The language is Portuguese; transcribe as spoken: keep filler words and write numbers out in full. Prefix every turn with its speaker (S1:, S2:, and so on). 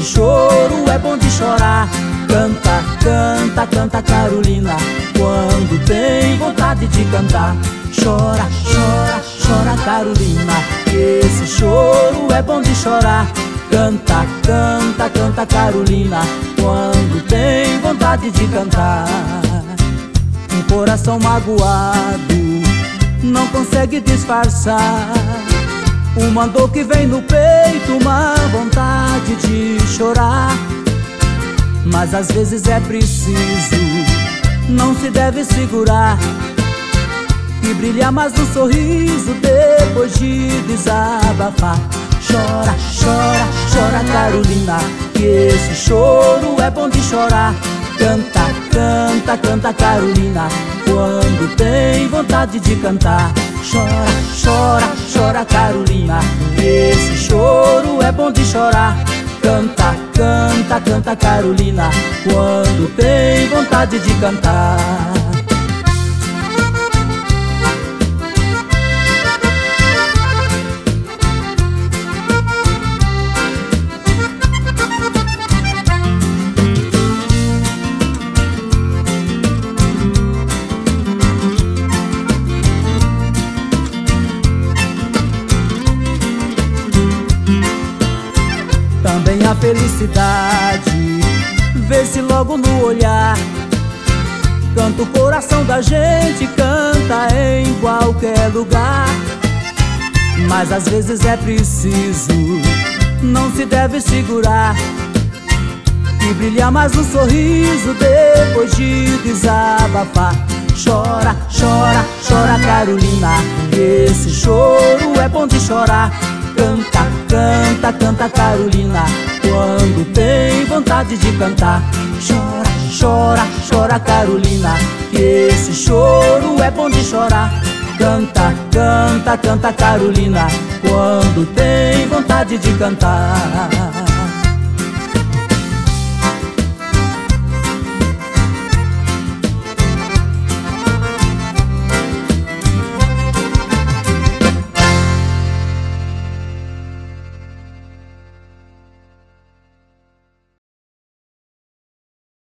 S1: esse choro é bom de chorar. Canta, canta, canta Carolina, quando tem vontade de cantar. Chora, chora, chora Carolina, esse choro é bom de chorar. Canta, canta, canta Carolina, quando tem vontade de cantar. Um coração magoado não consegue disfarçar uma dor que vem no peito, uma vontade de chorar. Mas às vezes é preciso, não se deve segurar, e brilhar mais no sorriso depois de desabafar. Chora, chora, chora Carolina, que esse choro é bom de chorar. Canta, canta, canta Carolina, quando tem vontade de cantar. Chora, chora, chora Carolina, que esse choro é bom de chorar. Canta, canta, canta Carolina, quando tem vontade de cantar. Também a felicidade vê-se logo no olhar. Canta o coração da gente, canta em qualquer lugar. Mas às vezes é preciso, não se deve segurar, e brilhar mais no sorriso depois de desabafar. Chora, chora, chora Carolina, esse choro é bom de chorar. Canta, canta, canta Carolina, quando tem vontade de cantar. Chora, chora, chora Carolina, que esse choro é bom de chorar. Canta, canta, canta Carolina, quando tem vontade de cantar.